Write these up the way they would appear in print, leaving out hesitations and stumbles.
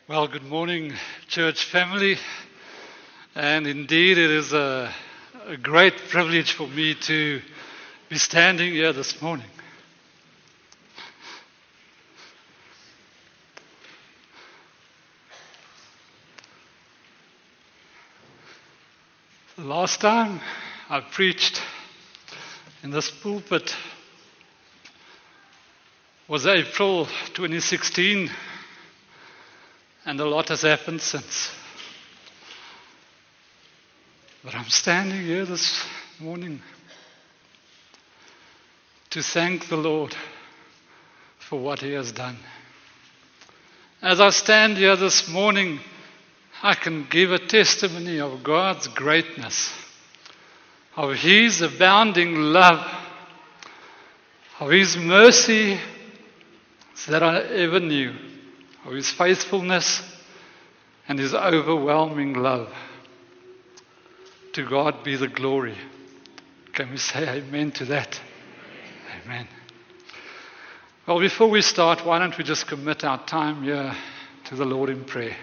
Well, good morning, church family. And indeed, it is a great privilege for me to be standing here this morning. The last time I preached in this pulpit was April 2016. And a lot has happened since. But I'm standing here this morning to thank the Lord for what He has done. As I stand here this morning, I can give a testimony of God's greatness, of His abounding love, of His mercy that I ever knew, of His faithfulness and His overwhelming love. To God be the glory. Can we say amen to that? Amen. Well, before we start, why don't we just commit our time here to the Lord in prayer.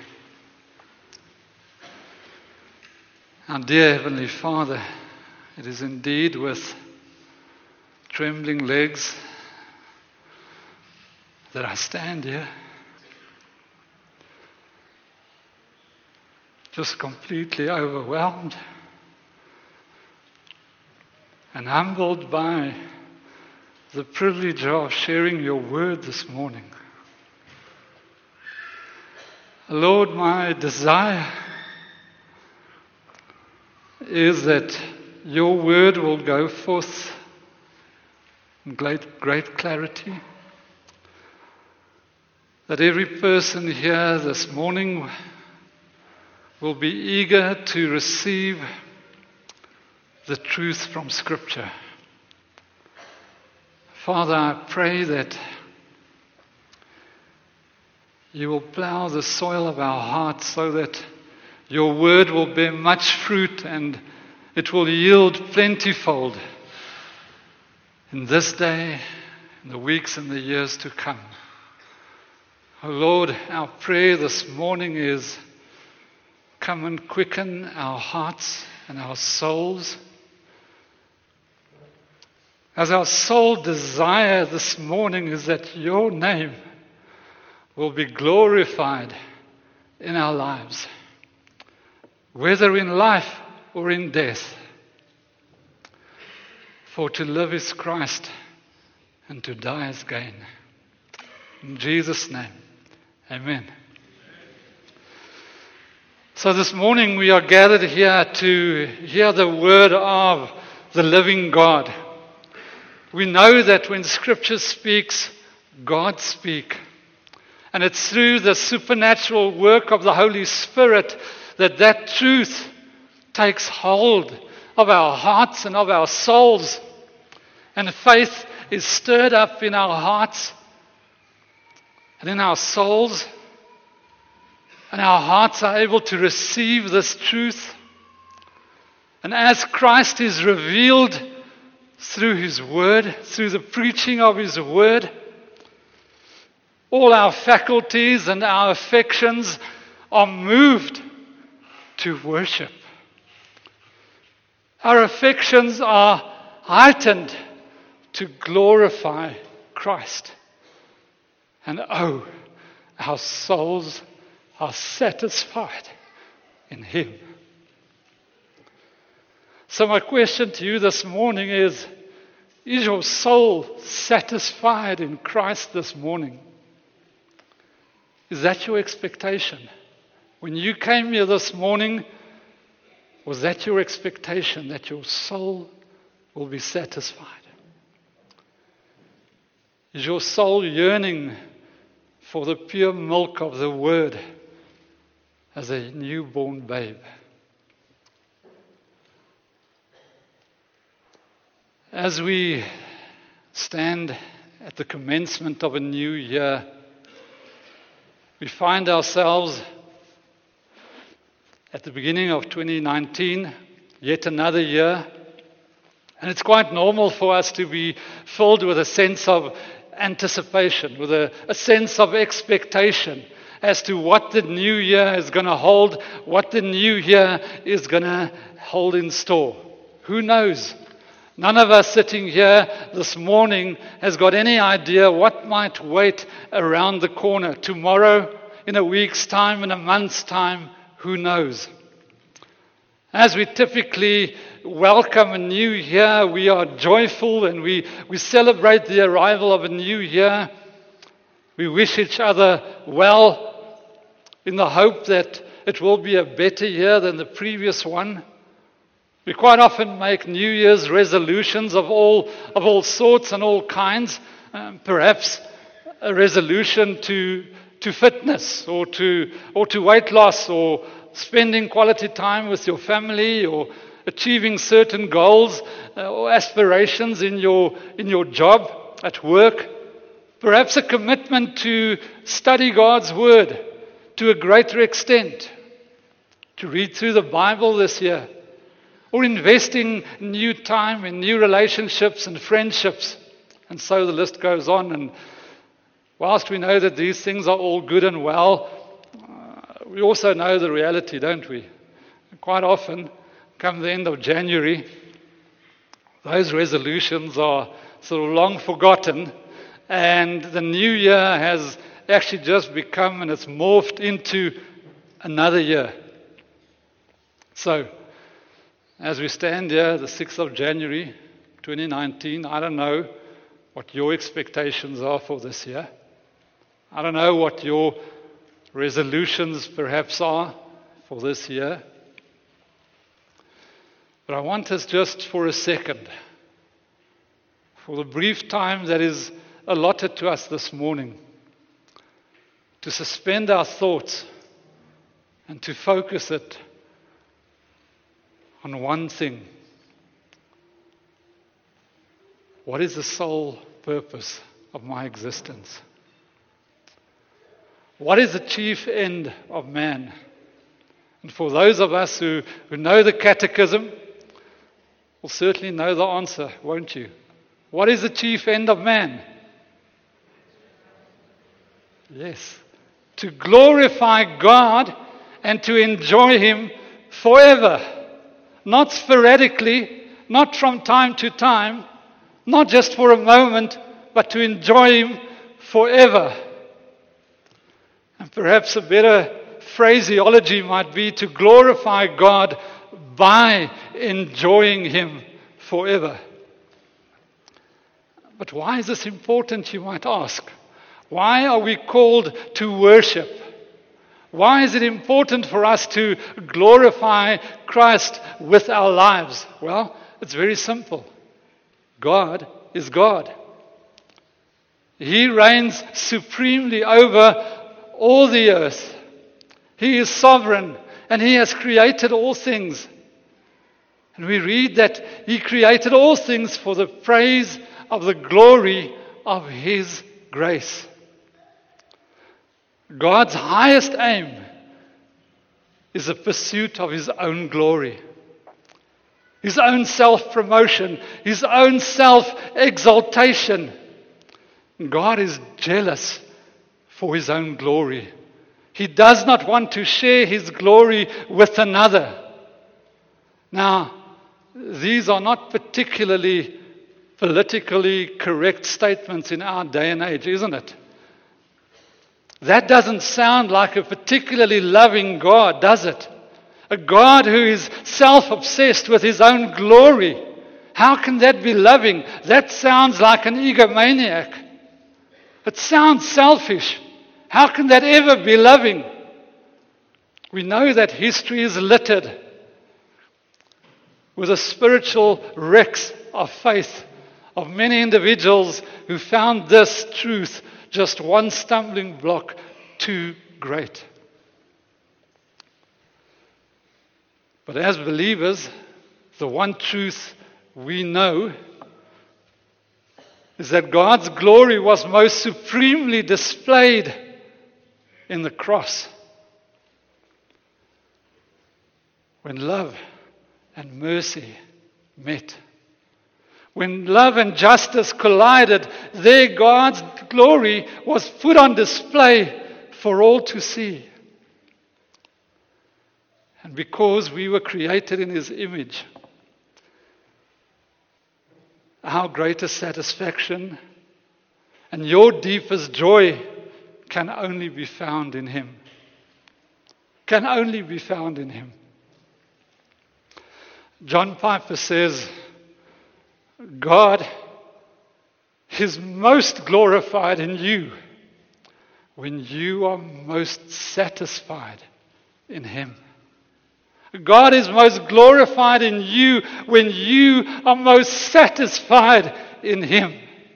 Our dear Heavenly Father, it is indeed with trembling legs that I stand here, just completely overwhelmed and humbled by the privilege of sharing your word this morning. Lord, my desire is that your word will go forth in great clarity, that every person here this morning will be eager to receive the truth from Scripture. Father, I pray that you will plow the soil of our hearts so that your word will bear much fruit and it will yield plentyfold in this day, in the weeks and the years to come. Oh Lord, our prayer this morning is, come and quicken our hearts and our souls. As our sole desire this morning is that your name will be glorified in our lives, whether in life or in death. For to live is Christ and to die is gain. In Jesus' name, amen. So this morning we are gathered here to hear the word of the living God. We know that when Scripture speaks, God speaks. And it's through the supernatural work of the Holy Spirit that truth takes hold of our hearts and of our souls. And faith is stirred up in our hearts and in our souls. And our hearts are able to receive this truth. And as Christ is revealed through His Word, through the preaching of His Word, all our faculties and our affections are moved to worship. Our affections are heightened to glorify Christ. And oh, our souls are satisfied in Him. So my question to you this morning is your soul satisfied in Christ this morning? Is that your expectation? When you came here this morning, was that your expectation, that your soul will be satisfied? Is your soul yearning for the pure milk of the Word as a newborn babe? As we stand at the commencement of a new year, we find ourselves at the beginning of 2019, yet another year. And it's quite normal for us to be filled with a sense of anticipation, with a sense of expectation as to what the new year is going to hold, what the new year is going to hold in store. Who knows? None of us sitting here this morning has got any idea what might wait around the corner. Tomorrow, in a week's time, in a month's time, who knows? As we typically welcome a new year, we are joyful and we celebrate the arrival of a new year. We wish each other well in the hope that it will be a better year than the previous one. We quite often make New Year's resolutions of all sorts and all kinds. Perhaps a resolution to fitness or to weight loss or spending quality time with your family or achieving certain goals or aspirations in your job, at work. Perhaps a commitment to study God's Word to a greater extent, to read through the Bible this year, or investing new time in new relationships and friendships. And so the list goes on. And whilst we know that these things are all good and well, we also know the reality, don't we? Quite often, come the end of January, those resolutions are sort of long forgotten, and the new year has actually just become, and it's morphed into another year. So, as we stand here, the 6th of January, 2019, I don't know what your expectations are for this year. I don't know what your resolutions perhaps are for this year. But I want us just for a second, for the brief time that is allotted to us this morning, to suspend our thoughts and to focus it on one thing. What is the sole purpose of my existence? What is the chief end of man? And for those of us who know the catechism, will certainly know the answer, won't you? What is the chief end of man? Yes. To glorify God and to enjoy Him forever. Not sporadically, not from time to time, not just for a moment, but to enjoy Him forever. And perhaps a better phraseology might be to glorify God by enjoying Him forever. But why is this important, you might ask? Why are we called to worship? Why is it important for us to glorify Christ with our lives? Well, it's very simple. God is God. He reigns supremely over all the earth. He is sovereign and He has created all things. And we read that He created all things for the praise of the glory of His grace. God's highest aim is the pursuit of His own glory, His own self-promotion, His own self-exaltation. God is jealous for His own glory. He does not want to share His glory with another. Now, these are not particularly politically correct statements in our day and age, isn't it? That doesn't sound like a particularly loving God, does it? A God who is self-obsessed with His own glory. How can that be loving? That sounds like an egomaniac. It sounds selfish. How can that ever be loving? We know that history is littered with the spiritual wrecks of faith of many individuals who found this truth just one stumbling block too great. But as believers, the one truth we know is that God's glory was most supremely displayed in the cross. When love and mercy met. When love and justice collided, there God's glory was put on display for all to see. And because we were created in His image, our greatest satisfaction and your deepest joy can only be found in Him. Can only be found in Him. John Piper says, God is most glorified in you when you are most satisfied in Him. God is most glorified in you when you are most satisfied in Him.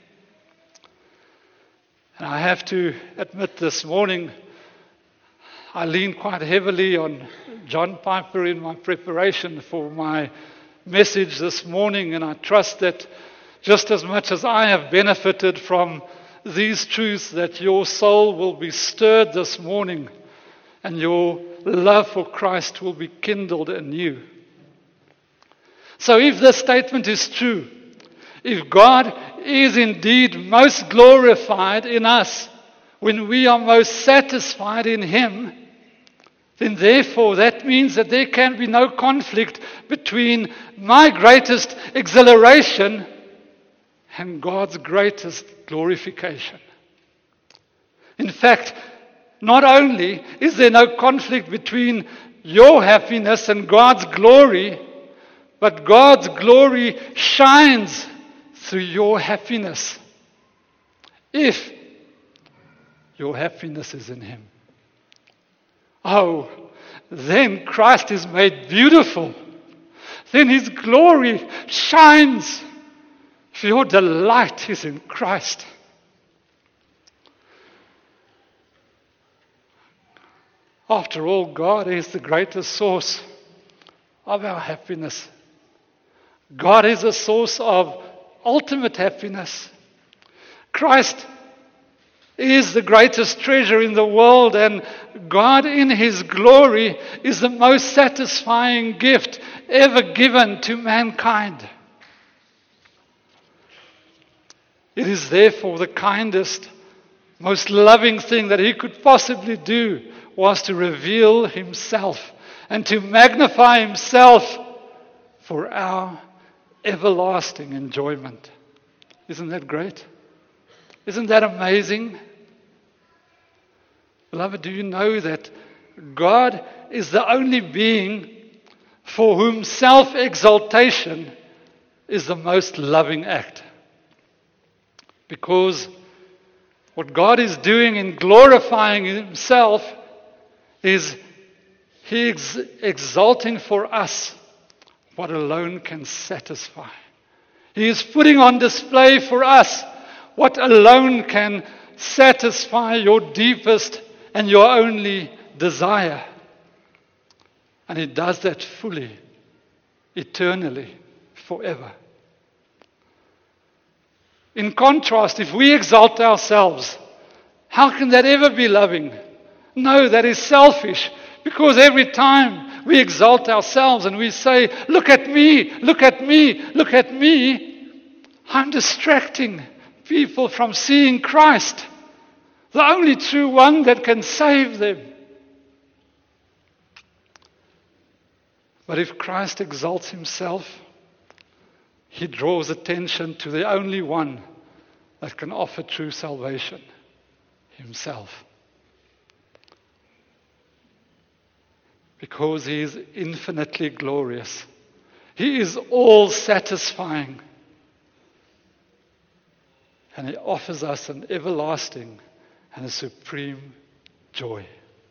And I have to admit this morning, I leaned quite heavily on John Piper in my preparation for my message this morning, and I trust that just as much as I have benefited from these truths, that your soul will be stirred this morning and your love for Christ will be kindled anew. So if this statement is true, if God is indeed most glorified in us when we are most satisfied in Him, then therefore that means that there can be no conflict between my greatest exhilaration and God's greatest glorification. In fact, not only is there no conflict between your happiness and God's glory, but God's glory shines through your happiness if your happiness is in Him. Oh, then Christ is made beautiful. Then His glory shines. For your delight is in Christ. After all, God is the greatest source of our happiness. God is a source of ultimate happiness. Christ is the greatest treasure in the world, and God in His glory is the most satisfying gift ever given to mankind. It is therefore the kindest, most loving thing that He could possibly do was to reveal Himself and to magnify Himself for our everlasting enjoyment. Isn't that great? Isn't that amazing? Beloved, do you know that God is the only being for whom self-exaltation is the most loving act? Because what God is doing in glorifying Himself is He is exalting for us what alone can satisfy. He is putting on display for us what alone can satisfy your deepest and your only desire. And He does that fully, eternally, forever. In contrast, if we exalt ourselves, how can that ever be loving? No, that is selfish. Because every time we exalt ourselves and we say, look at me, look at me, look at me, I'm distracting people from seeing Christ, the only true one that can save them. But if Christ exalts Himself, He draws attention to the only one that can offer true salvation, Himself. Because He is infinitely glorious. He is all satisfying. And He offers us an everlasting and a supreme joy.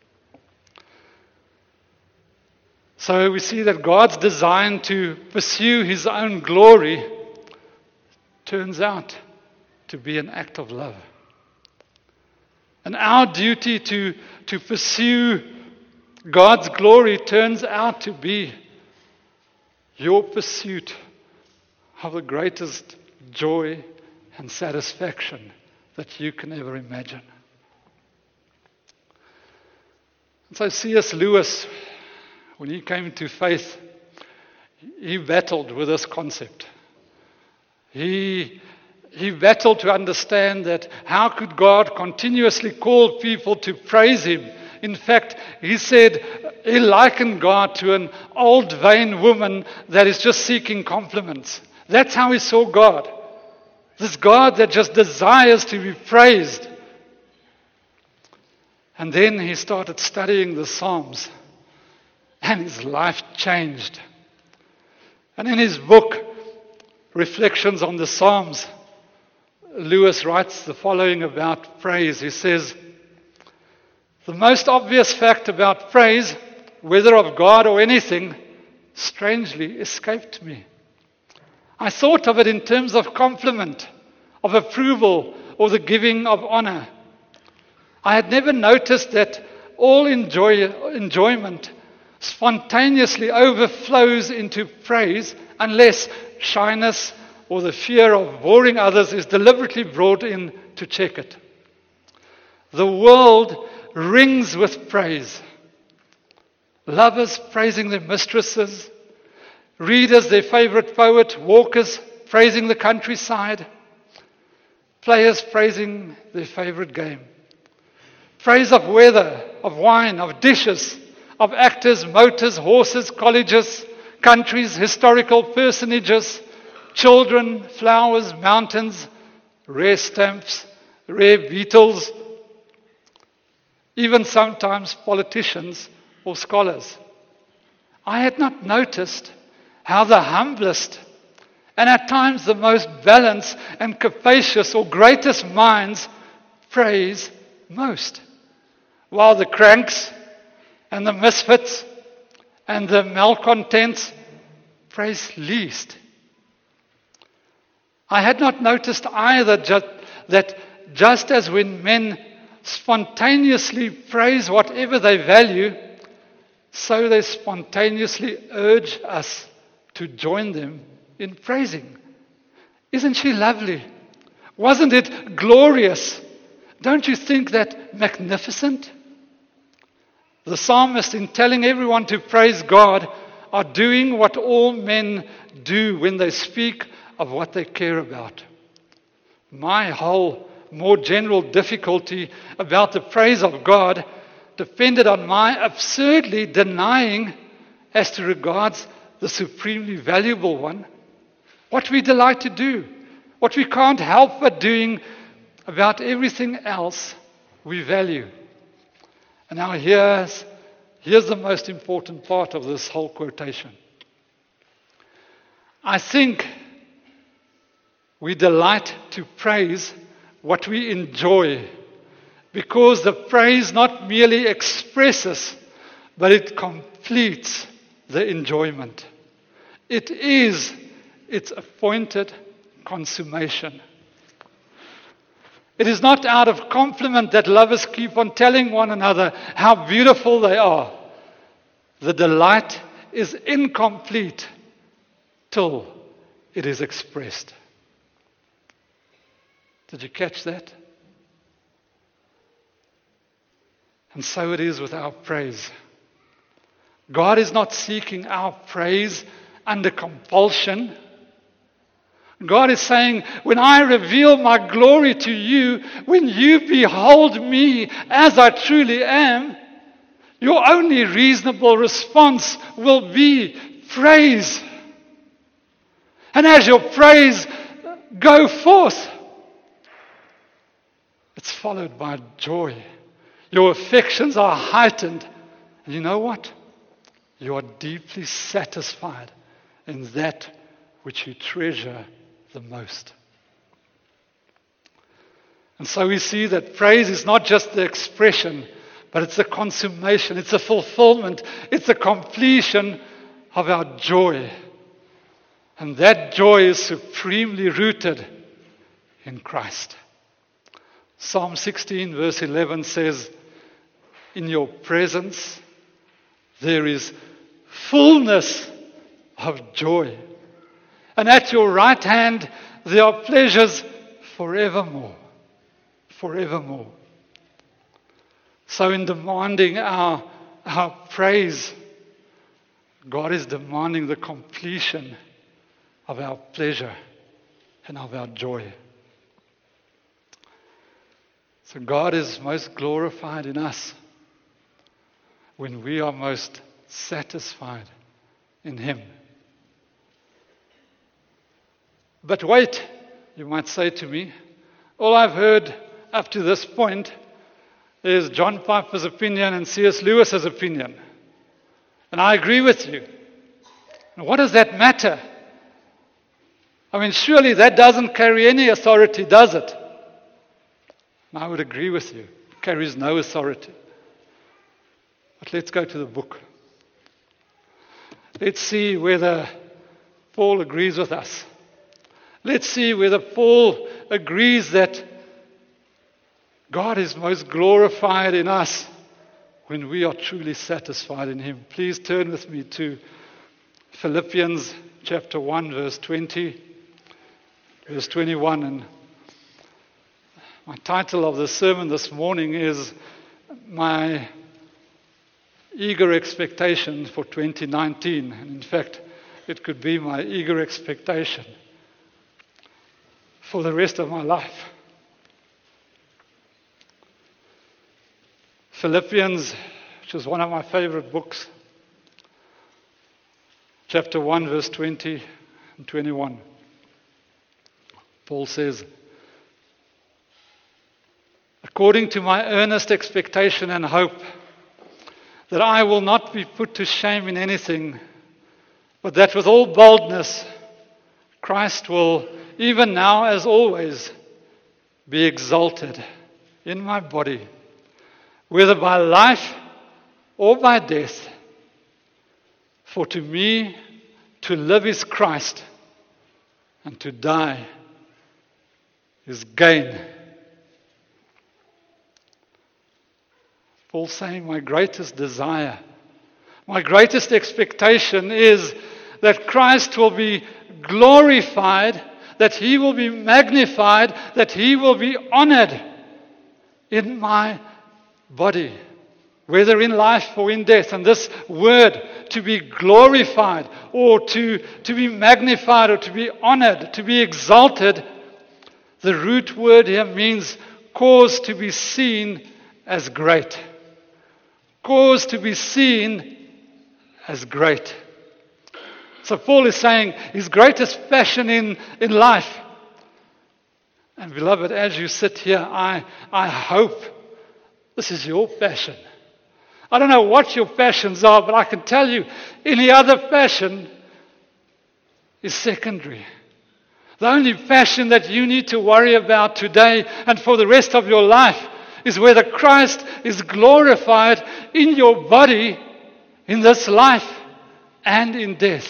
So we see that God's design to pursue His own glory turns out to be an act of love. And our duty to pursue God's glory turns out to be your pursuit of the greatest joy and satisfaction that you can ever imagine. And so C.S. Lewis, when he came to faith, he battled with this concept. He he battled to understand that how could God continuously call people to praise him. In fact, he said he likened God to an old vain woman that is just seeking compliments. That's how he saw God. This God that just desires to be praised. And then he started studying the Psalms, and his life changed. And in his book, Reflections on the Psalms, Lewis writes the following about praise. He says, "The most obvious fact about praise, whether of God or anything, strangely escaped me. I thought of it in terms of compliment, of approval, or the giving of honor. I had never noticed that all enjoyment spontaneously overflows into praise unless shyness or the fear of boring others is deliberately brought in to check it. The world rings with praise. Lovers praising their mistresses, readers their favorite poet, walkers praising the countryside, players praising their favorite game. Praise of weather, of wine, of dishes, of actors, motors, horses, colleges, countries, historical personages, children, flowers, mountains, rare stamps, rare beetles, even sometimes politicians or scholars. I had not noticed how the humblest and at times the most balanced and capacious or greatest minds praise most, while the cranks and the misfits and the malcontents praise least. I had not noticed either that just as when men spontaneously praise whatever they value, so they spontaneously urge us to join them in praising. Isn't she lovely? Wasn't it glorious? Don't you think that magnificent? The psalmist, in telling everyone to praise God, are doing what all men do when they speak of what they care about. My whole more general difficulty about the praise of God depended on my absurdly denying as to regards the supremely valuable one, what we delight to do, what we can't help but doing about everything else we value. And now here's the most important part of this whole quotation. I think we delight to praise what we enjoy, because the praise not merely expresses, but it completes the enjoyment. It is its appointed consummation. It is not out of compliment that lovers keep on telling one another how beautiful they are. The delight is incomplete till it is expressed. Did you catch that? And so it is with our praise. God is not seeking our praise under compulsion. God is saying, when I reveal my glory to you, when you behold me as I truly am, your only reasonable response will be praise. And as your praise go forth, it's followed by joy. Your affections are heightened. And you know what? You are deeply satisfied in that which you treasure the most. And so we see that praise is not just the expression, but it's the consummation, it's the fulfillment, it's the completion of our joy. And that joy is supremely rooted in Christ. Psalm 16 verse 11 says, in your presence there is fullness of joy. And at your right hand there are pleasures forevermore. Forevermore. So in demanding our praise, God is demanding the completion of our pleasure and of our joy. So God is most glorified in us when we are most satisfied in Him. But wait, you might say to me, all I've heard up to this point is John Piper's opinion and C.S. Lewis's opinion. And I agree with you. And what does that matter? I mean, surely that doesn't carry any authority, does it? And I would agree with you. It carries no authority. But let's go to the book. Let's see whether Paul agrees with us. Let's see whether Paul agrees that God is most glorified in us when we are truly satisfied in Him. Please turn with me to Philippians chapter 1, verse 20, verse 21. And my title of the sermon this morning is My Eager Expectation for 2019. And in fact, it could be my eager expectation for the rest of my life. Philippians, which is one of my favorite books, chapter 1, verse 20 and 21. Paul says, according to my earnest expectation and hope that I will not be put to shame in anything, but that with all boldness Christ will, even now as always, be exalted in my body, whether by life or by death. For to me, to live is Christ, and to die is gain. Paul's saying, my greatest desire, my greatest expectation is that Christ will be glorified, that He will be magnified, that He will be honored in my body, whether in life or in death. And this word, to be glorified or to be magnified or to be honored, to be exalted, the root word here means cause to be seen as great. Cause to be seen as great. So Paul is saying his greatest passion in life. And beloved, as you sit here, I hope this is your passion. I don't know what your passions are, but I can tell you any other passion is secondary. The only passion that you need to worry about today and for the rest of your life is whether Christ is glorified in your body, in this life, and in death.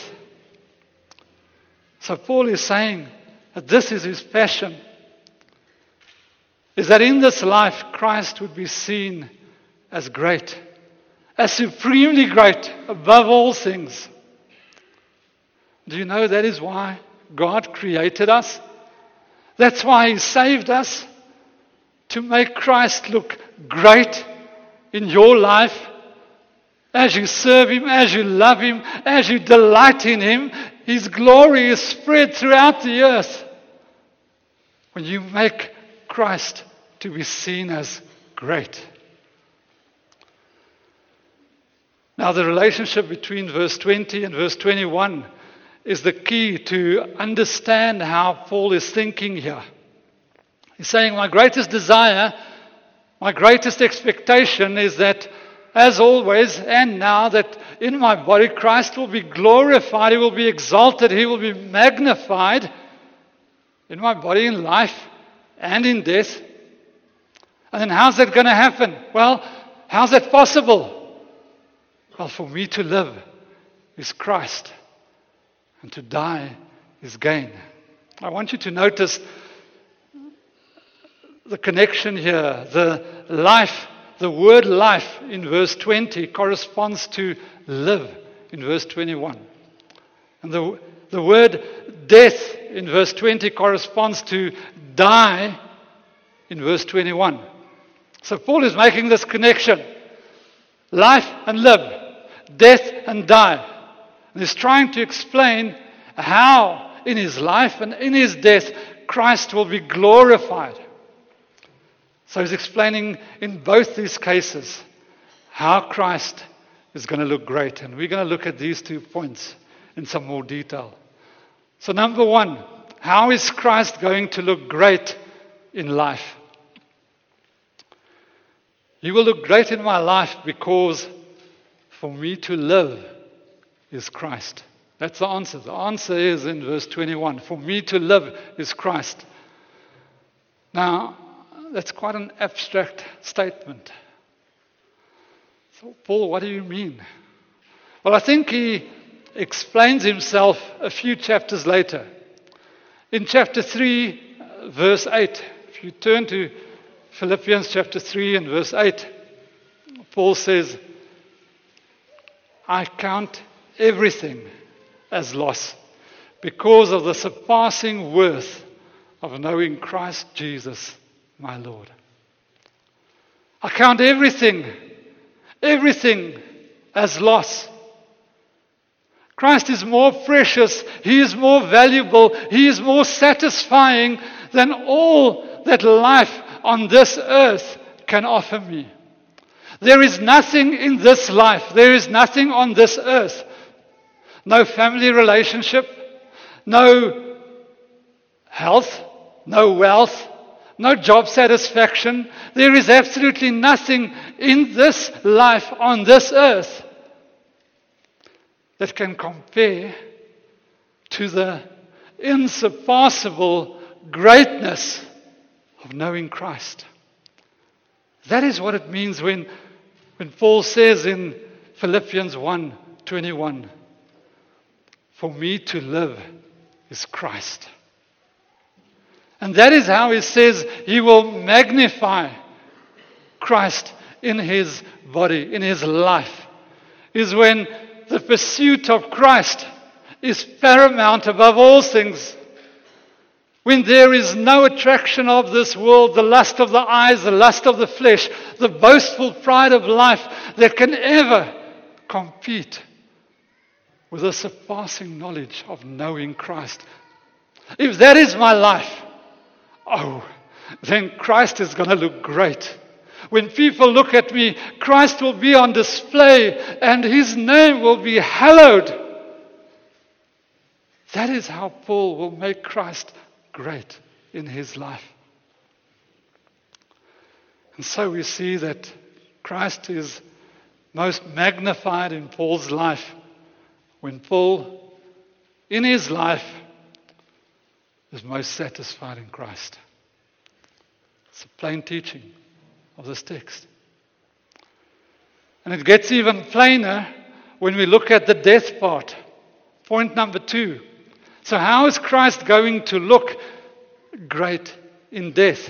So Paul is saying that this is his passion, is that in this life Christ would be seen as great, as supremely great above all things. Do you know that is why God created us? That's why He saved us, to make Christ look great in your life. As you serve Him, as you love Him, as you delight in Him, His glory is spread throughout the earth. When you make Christ to be seen as great. Now the relationship between verse 20 and verse 21 is the key to understand how Paul is thinking here. He's saying, my greatest desire, my greatest expectation is that, as always and now, that in my body Christ will be glorified, He will be exalted, He will be magnified in my body, in life and in death. And then how's that going to happen? Well, how's that possible? Well, for me to live is Christ, and to die is gain. I want you to notice the connection here. The life, the word life in verse 20 corresponds to live in verse 21. And the word death in verse 20 corresponds to die in verse 21. So Paul is making this connection. Life and live. Death and die. And he's trying to explain how in his life and in his death Christ will be glorified. So he's explaining in both these cases how Christ is going to look great. And we're going to look at these 2 points in some more detail. So number 1, how is Christ going to look great in life? He will look great in my life because for me to live is Christ. That's the answer. The answer is in verse 21. For me to live is Christ. Now, that's quite an abstract statement. So, Paul, what do you mean? Well, I think he explains himself a few chapters later. In chapter 3, verse 8, if you turn to Philippians chapter 3 and verse 8, Paul says, I count everything as loss because of the surpassing worth of knowing Christ Jesus, my Lord. I count everything as loss. Christ is more precious, He is more valuable, He is more satisfying than all that life on this earth can offer me. There is nothing in this life, there is nothing on this earth. No family relationship, no health, no wealth, no job satisfaction. There is absolutely nothing in this life on this earth that can compare to the unsurpassable greatness of knowing Christ. That is what it means when Paul says in Philippians 1:21, for me to live is Christ. And that is how he says he will magnify Christ in his body, in his life, is when the pursuit of Christ is paramount above all things. When there is no attraction of this world, the lust of the eyes, the lust of the flesh, the boastful pride of life that can ever compete with the surpassing knowledge of knowing Christ. If that is my life, then Christ is going to look great. When people look at me, Christ will be on display and His name will be hallowed. That is how Paul will make Christ great in his life. And so we see that Christ is most magnified in Paul's life when Paul, in his life, is most satisfied in Christ. It's a plain teaching of this text. And it gets even plainer when we look at the death part. Point number 2. So how is Christ going to look great in death?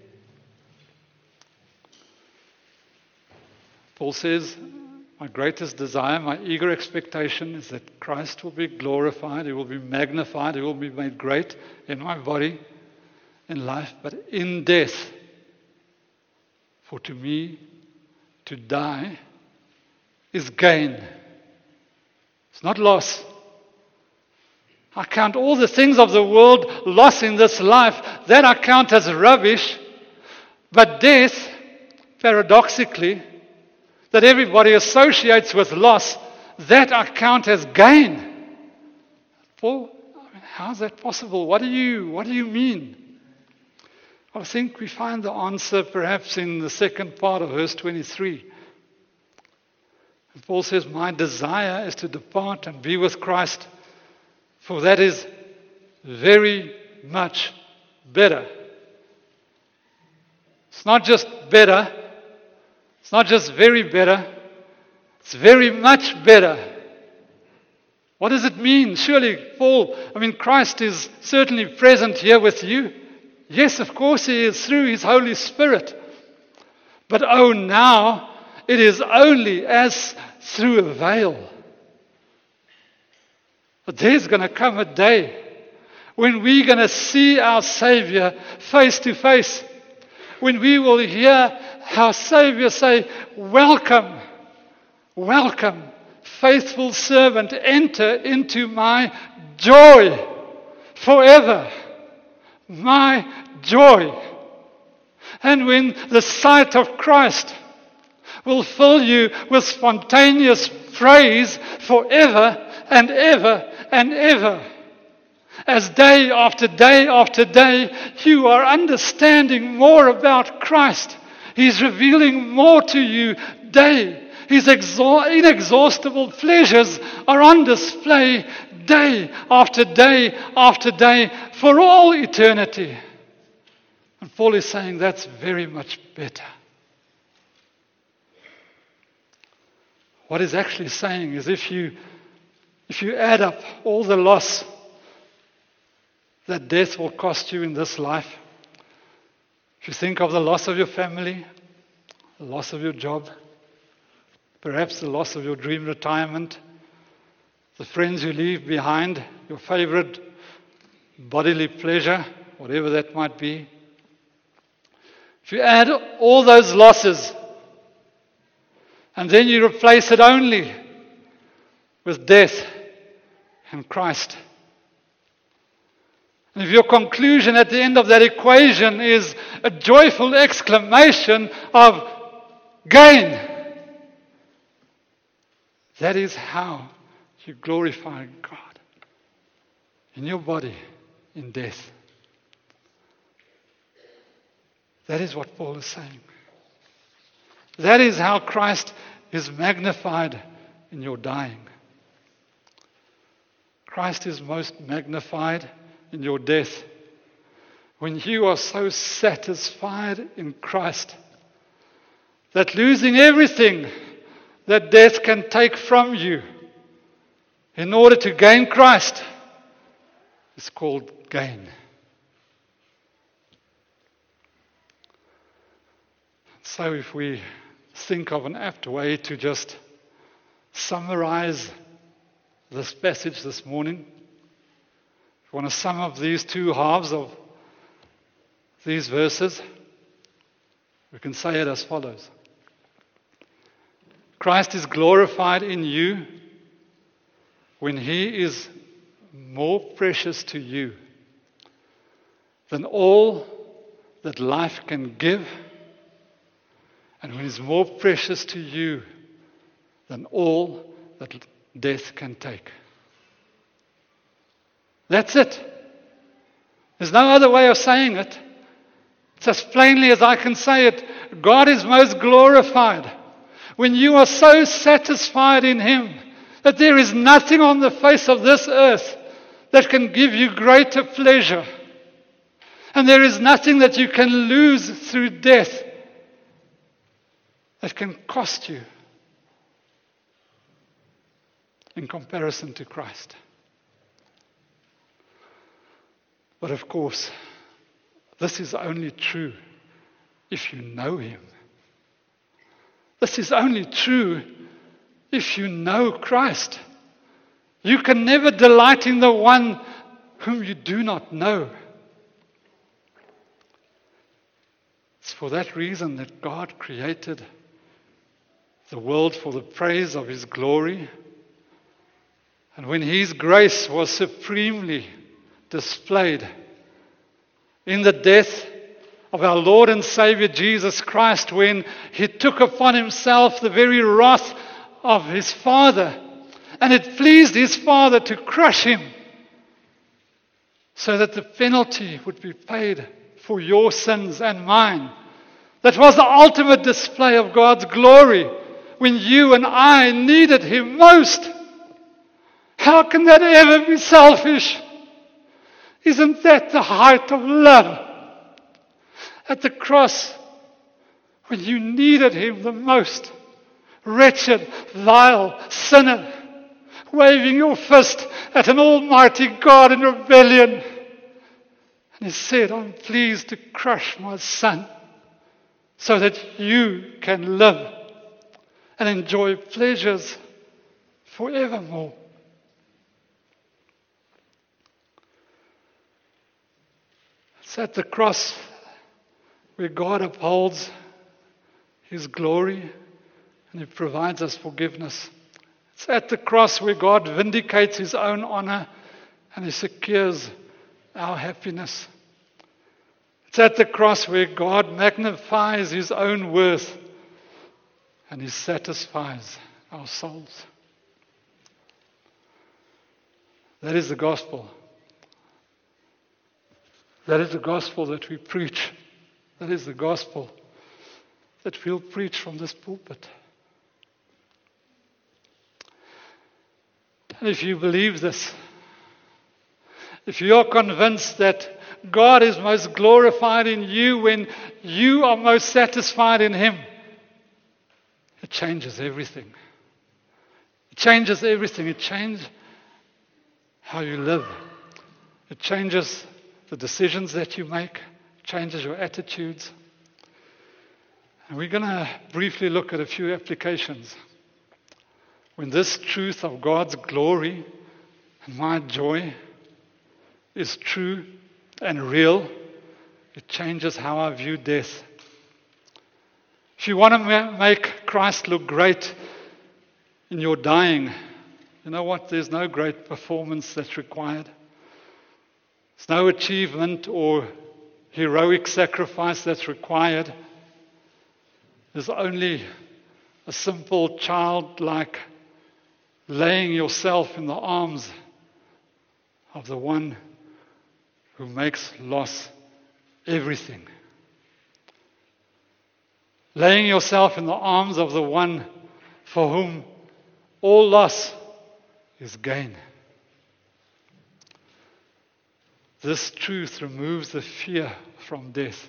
Paul says, my greatest desire, my eager expectation is that Christ will be glorified, He will be magnified, He will be made great in my body, in life, but in death. For to me, to die is gain. It's not loss. I count all the things of the world loss in this life. That I count as rubbish. But death, paradoxically, that everybody associates with loss, that I count as gain. Paul, how is that possible? What do you mean? I think we find the answer perhaps in the second part of verse 23. And Paul says, my desire is to depart and be with Christ, for that is very much better. It's not just better. It's not just very better. It's very much better. What does it mean? Surely, Paul, Christ is certainly present here with you. Yes, of course He is through His Holy Spirit. But now it is only as through a veil. But there's going to come a day when we're going to see our Savior face to face. When we will hear our Savior say, welcome, welcome, faithful servant, enter into my joy forever. My joy. And when the sight of Christ will fill you with spontaneous praise forever and ever and ever. As day after day after day, you are understanding more about Christ. He's revealing more to you day. His inexhaustible pleasures are on display day after day after day for all eternity. And Paul is saying that's very much better. What he's actually saying is if you add up all the loss that death will cost you in this life, if you think of the loss of your family, the loss of your job, perhaps the loss of your dream retirement, the friends you leave behind, your favorite bodily pleasure, whatever that might be. If you add all those losses and then you replace it only with death and Christ, and if your conclusion at the end of that equation is a joyful exclamation of gain, that is how you glorify God in your body, in death. That is what Paul is saying. That is how Christ is magnified in your dying. Christ is most magnified in your death when you are so satisfied in Christ that losing everything that death can take from you in order to gain Christ is called gain. So if we think of an apt way to just summarize this passage this morning, if we want to sum up these two halves of these verses, we can say it as follows. Christ is glorified in you when He is more precious to you than all that life can give, and when He's more precious to you than all that death can take. That's it. There's no other way of saying it. It's as plainly as I can say it. God is most glorified when you are so satisfied in Him that there is nothing on the face of this earth that can give you greater pleasure. And there is nothing that you can lose through death that can cost you in comparison to Christ. But of course, this is only true if you know Him. This is only true if you know Christ. You can never delight in the one whom you do not know. It's for that reason that God created the world for the praise of His glory. And when His grace was supremely displayed in the death of our Lord and Savior Jesus Christ, when He took upon Himself the very wrath of His Father, and it pleased His Father to crush Him so that the penalty would be paid for your sins and mine. That was the ultimate display of God's glory when you and I needed Him most. How can that ever be selfish? Isn't that the height of love? At the cross, when you needed Him the most, wretched, vile sinner, waving your fist at an almighty God in rebellion. And He said, I'm pleased to crush my Son so that you can live and enjoy pleasures forevermore. It's at the cross where God upholds His glory and He provides us forgiveness. It's at the cross where God vindicates His own honor and He secures our happiness. It's at the cross where God magnifies his own worth and he satisfies our souls. That is the gospel. That is the gospel that we preach. That is the gospel that we'll preach from this pulpit. And if you believe this, if you are convinced that God is most glorified in you when you are most satisfied in him, it changes everything. It changes everything. It changes how you live. It changes the decisions that you make. It changes your attitudes. And we're going to briefly look at a few applications. When this truth of God's glory and my joy is true and real, it changes how I view death. If you want to make Christ look great in your dying, you know what? There's no great performance that's required. There's no achievement or heroic sacrifice that's required. There's only a simple childlike laying yourself in the arms of the one who makes loss everything. Laying yourself in the arms of the one for whom all loss is gain. This truth removes the fear from death.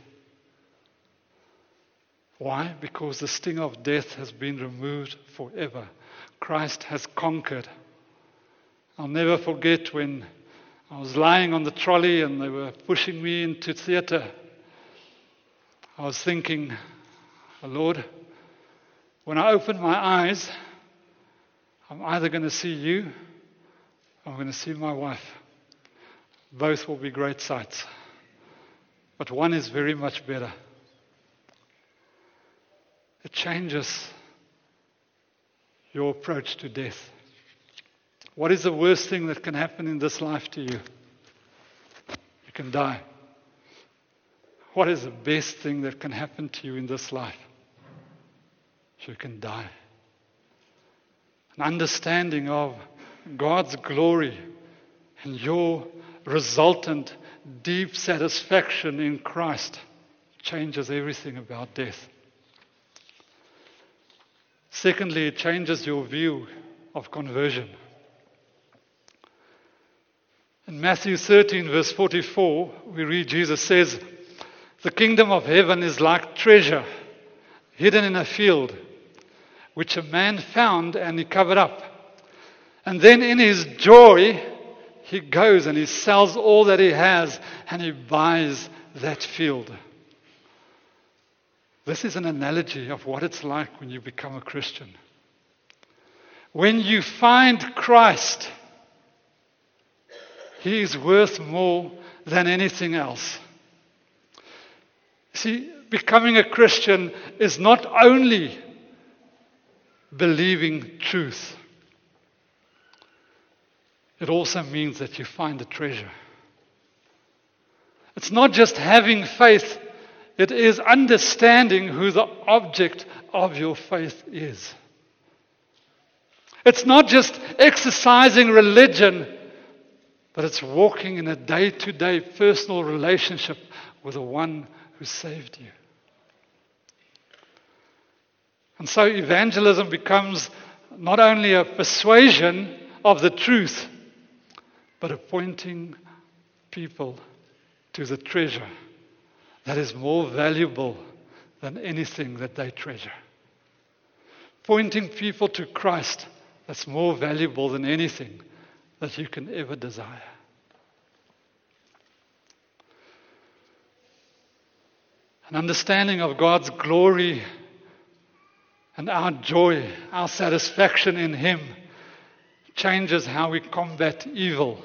Why? Because the sting of death has been removed forever. Christ has conquered. I'll never forget when I was lying on the trolley and they were pushing me into theatre. I was thinking, oh Lord, when I open my eyes, I'm either going to see you or I'm going to see my wife. Both will be great sights. But one is very much better. It changes your approach to death. What is the worst thing that can happen in this life to you? You can die. What is the best thing that can happen to you in this life? You can die. An understanding of God's glory and your resultant deep satisfaction in Christ changes everything about death. Secondly, it changes your view of conversion. In Matthew 13, verse 44, we read Jesus says, "The kingdom of heaven is like treasure hidden in a field, which a man found and he covered up. And then in his joy, he goes and he sells all that he has and he buys that field." This is an analogy of what it's like when you become a Christian. When you find Christ, he is worth more than anything else. See, becoming a Christian is not only believing truth. It also means that you find the treasure. It's not just having faith, it is understanding who the object of your faith is. It's not just exercising religion, but it's walking in a day-to-day personal relationship with the one who saved you. And so evangelism becomes not only a persuasion of the truth, but a pointing people to the treasure that is more valuable than anything that they treasure. Pointing people to Christ that's more valuable than anything that you can ever desire. An understanding of God's glory and our joy, our satisfaction in Him, changes how we combat evil.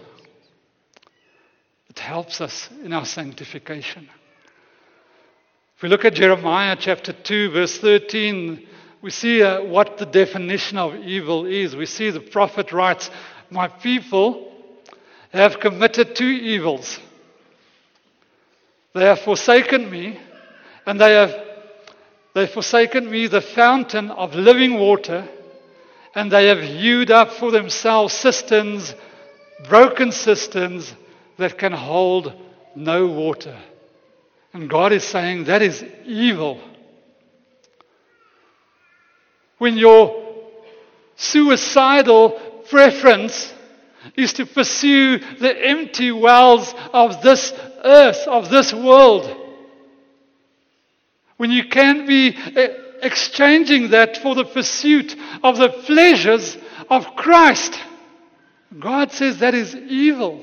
It helps us in our sanctification. If we look at Jeremiah chapter 2, verse 13, we see what the definition of evil is. We see the prophet writes, "My people have committed two evils. They have forsaken me, and they've forsaken me, the fountain of living water, and they have hewed up for themselves cisterns, broken cisterns that can hold no water. And God is saying that is evil. When your suicidal preference is to pursue the empty wells of this earth, of this world, when you can be exchanging that for the pursuit of the pleasures of Christ, God says that is evil.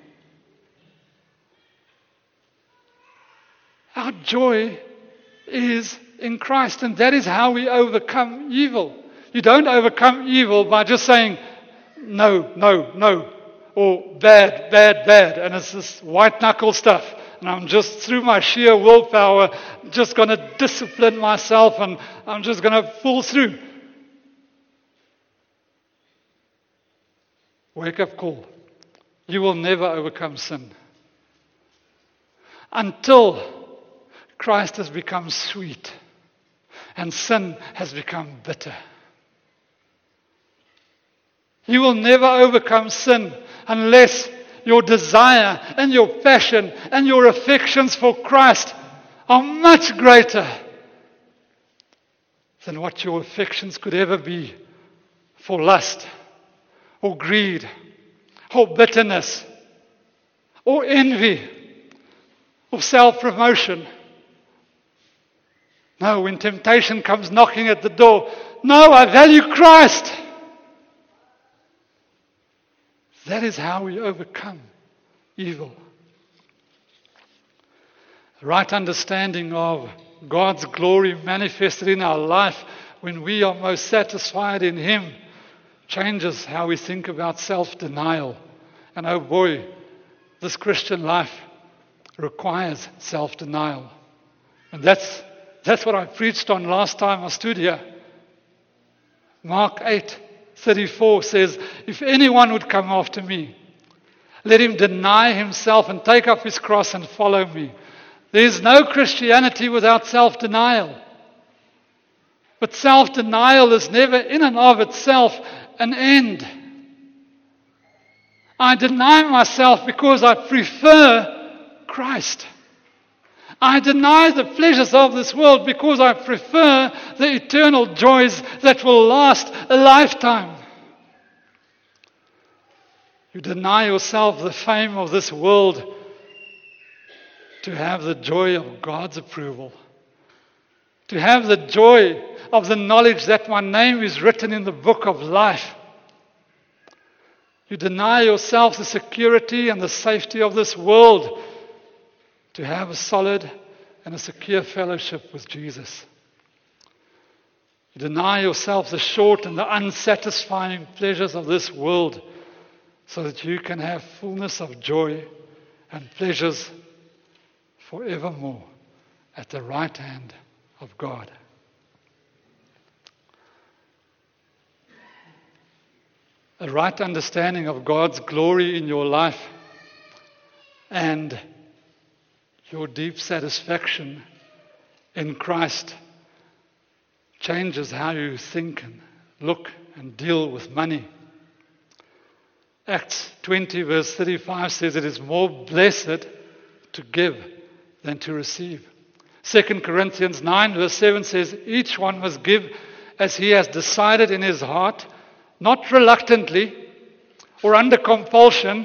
Our joy is in Christ, and that is how we overcome evil. You don't overcome evil by just saying, no, no, no, or bad, bad, bad, and it's this white knuckle stuff, and I'm just, through my sheer willpower, just going to discipline myself, and I'm just going to pull through. Wake-up call. You will never overcome sin until Christ has become sweet and sin has become bitter. You will never overcome sin unless your desire and your passion and your affections for Christ are much greater than what your affections could ever be for lust or greed or bitterness or envy or self-promotion. No, when temptation comes knocking at the door, no, I value Christ. That is how we overcome evil. The right understanding of God's glory manifested in our life when we are most satisfied in Him changes how we think about self-denial. And oh boy, this Christian life requires self-denial. And that's what I preached on last time I stood here. Mark 8:34 says, if anyone would come after me, let him deny himself and take up his cross and follow me. There is no Christianity without self-denial. But self-denial is never in and of itself an end. I deny myself because I prefer Christ. I deny the pleasures of this world because I prefer the eternal joys that will last a lifetime. You deny yourself the fame of this world to have the joy of God's approval, to have the joy of the knowledge that my name is written in the book of life. You deny yourself the security and the safety of this world to have a solid and a secure fellowship with Jesus. You deny yourself the short and the unsatisfying pleasures of this world so that you can have fullness of joy and pleasures forevermore at the right hand of God. A right understanding of God's glory in your life and your deep satisfaction in Christ changes how you think and look and deal with money. Acts 20 verse 35 says it is more blessed to give than to receive. 2 Corinthians 9 verse 7 says each one must give as he has decided in his heart, not reluctantly or under compulsion.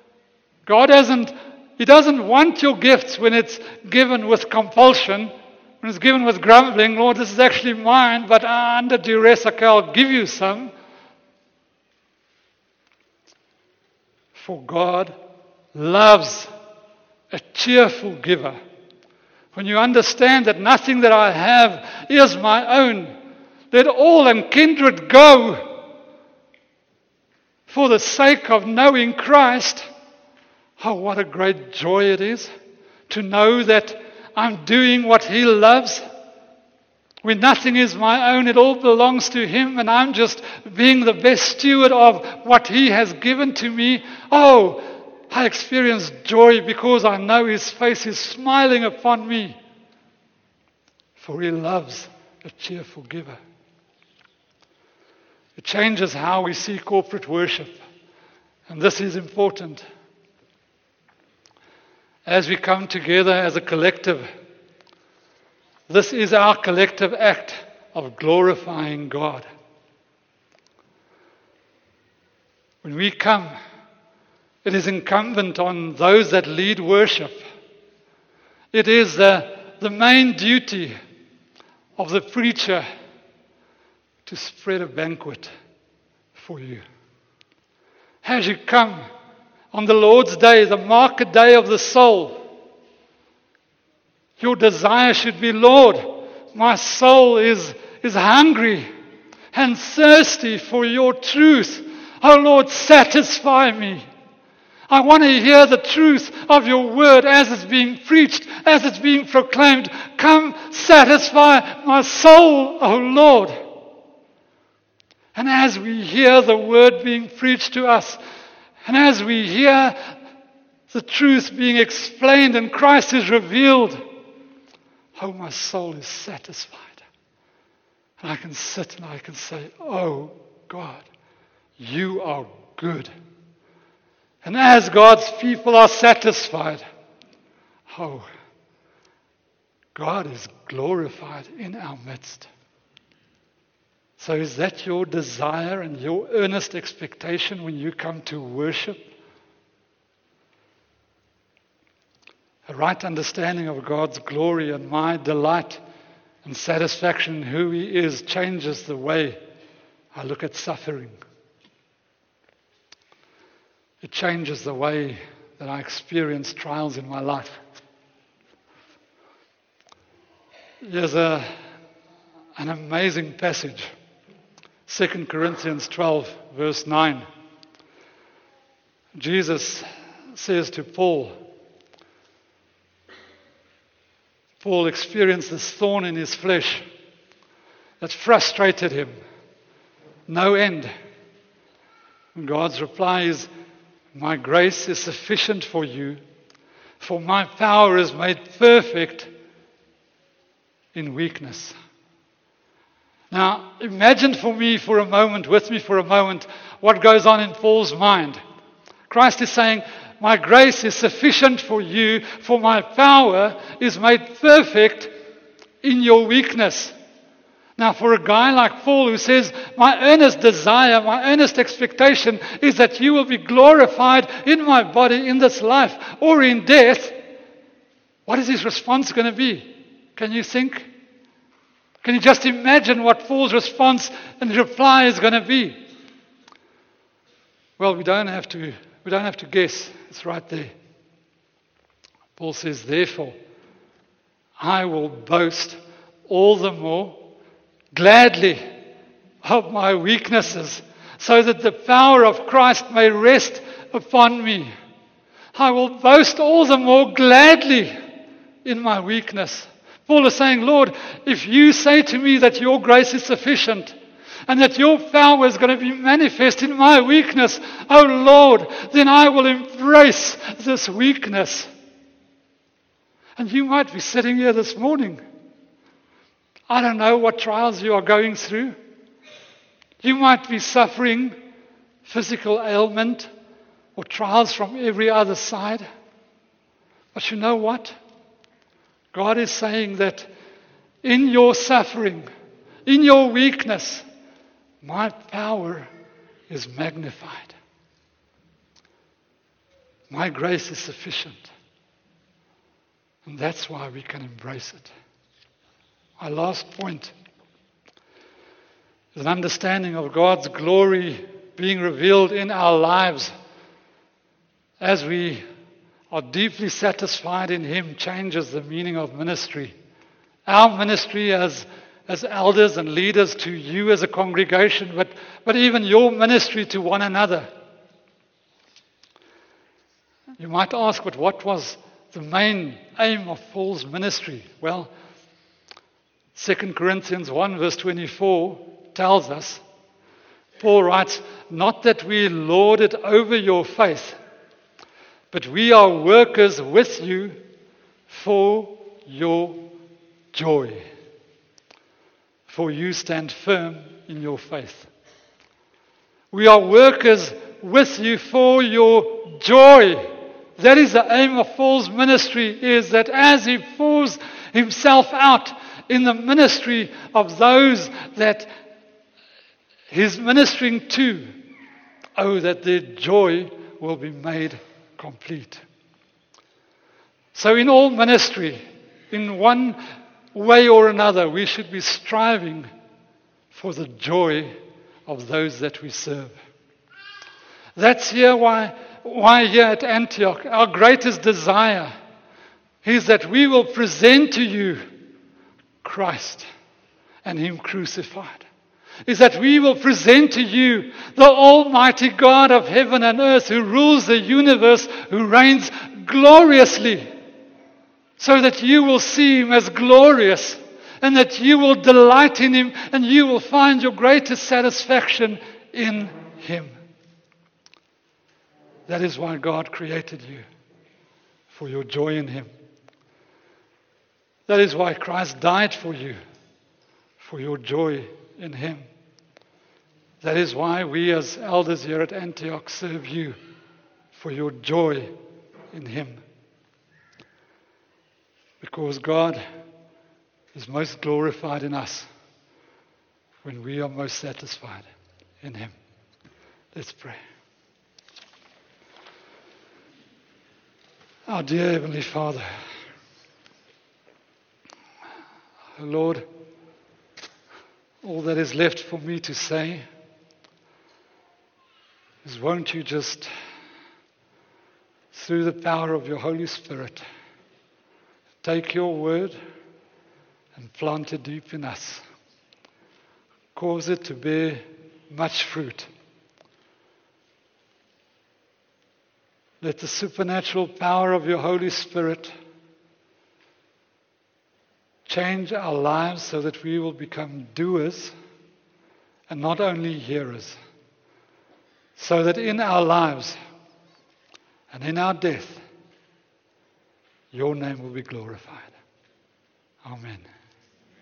He doesn't want your gifts when it's given with compulsion, when it's given with grumbling. Lord, this is actually mine, but under duress, okay, I'll give you some. For God loves a cheerful giver. When you understand that nothing that I have is my own, let all and kindred go for the sake of knowing Christ. Oh, what a great joy it is to know that I'm doing what He loves. When nothing is my own, it all belongs to Him, and I'm just being the best steward of what He has given to me. Oh, I experience joy because I know His face is smiling upon me. For He loves a cheerful giver. It changes how we see corporate worship. And this is important. As we come together as a collective, this is our collective act of glorifying God. When we come, it is incumbent on those that lead worship. It is the main duty of the preacher to spread a banquet for you. As you come on the Lord's Day, the market day of the soul, your desire should be, Lord, my soul is hungry and thirsty for your truth. Oh Lord, satisfy me. I want to hear the truth of your word as it's being preached, as it's being proclaimed. Come, satisfy my soul, oh Lord. And as we hear the word being preached to us, and as we hear the truth being explained and Christ is revealed, oh, my soul is satisfied. And I can sit and I can say, oh God, you are good. And as God's people are satisfied, oh, God is glorified in our midst. So is that your desire and your earnest expectation when you come to worship? A right understanding of God's glory and my delight and satisfaction in who He is changes the way I look at suffering. It changes the way that I experience trials in my life. There's an amazing passage. 2 Corinthians 12, verse 9. Jesus says to Paul experienced this thorn in his flesh that frustrated him. No end. And God's reply is, my grace is sufficient for you, for my power is made perfect in weakness. Now, imagine with me for a moment, what goes on in Paul's mind. Christ is saying, my grace is sufficient for you, for my power is made perfect in your weakness. Now, for a guy like Paul who says, my earnest desire, my earnest expectation is that you will be glorified in my body, in this life, or in death, what is his response going to be? Can you think? Can you just imagine what Paul's response and reply is going to be? Well, we don't have to guess. It's right there. Paul says, therefore, I will boast all the more gladly of my weaknesses, so that the power of Christ may rest upon me. I will boast all the more gladly in my weakness. Paul is saying, Lord, if you say to me that your grace is sufficient and that your power is going to be manifest in my weakness, oh Lord, then I will embrace this weakness. And you might be sitting here this morning. I don't know what trials you are going through. You might be suffering physical ailment or trials from every other side. But you know what? God is saying that in your suffering, in your weakness, my power is magnified. My grace is sufficient. And that's why we can embrace it. My last point is an understanding of God's glory being revealed in our lives as we are deeply satisfied in Him changes the meaning of ministry. Our ministry as elders and leaders to you as a congregation, but even your ministry to one another. You might ask, but what was the main aim of Paul's ministry? Well, 2 Corinthians 1 verse 24 tells us, Paul writes, not that we lord it over your faith, but we are workers with you for your joy. For you stand firm in your faith. We are workers with you for your joy. That is the aim of Paul's ministry, is that as he pours himself out in the ministry of those that he's ministering to, that their joy will be made complete. So in all ministry, in one way or another, we should be striving for the joy of those that we serve. That's why here at Antioch, our greatest desire is that we will present to you Christ and Him crucified. Is that we will present to you the Almighty God of heaven and earth, who rules the universe, who reigns gloriously, so that you will see Him as glorious, and that you will delight in Him, and you will find your greatest satisfaction in Him. That is why God created you, for your joy in Him. That is why Christ died for you, for your joy in Him. That is why we as elders here at Antioch serve you, for your joy in Him. Because God is most glorified in us when we are most satisfied in Him. Let's pray. Our dear Heavenly Father, Lord, all that is left for me to say is, won't you just, through the power of your Holy Spirit, take your word and plant it deep in us. Cause it to bear much fruit. Let the supernatural power of your Holy Spirit change our lives so that we will become doers and not only hearers. So that in our lives and in our death, your name will be glorified. Amen.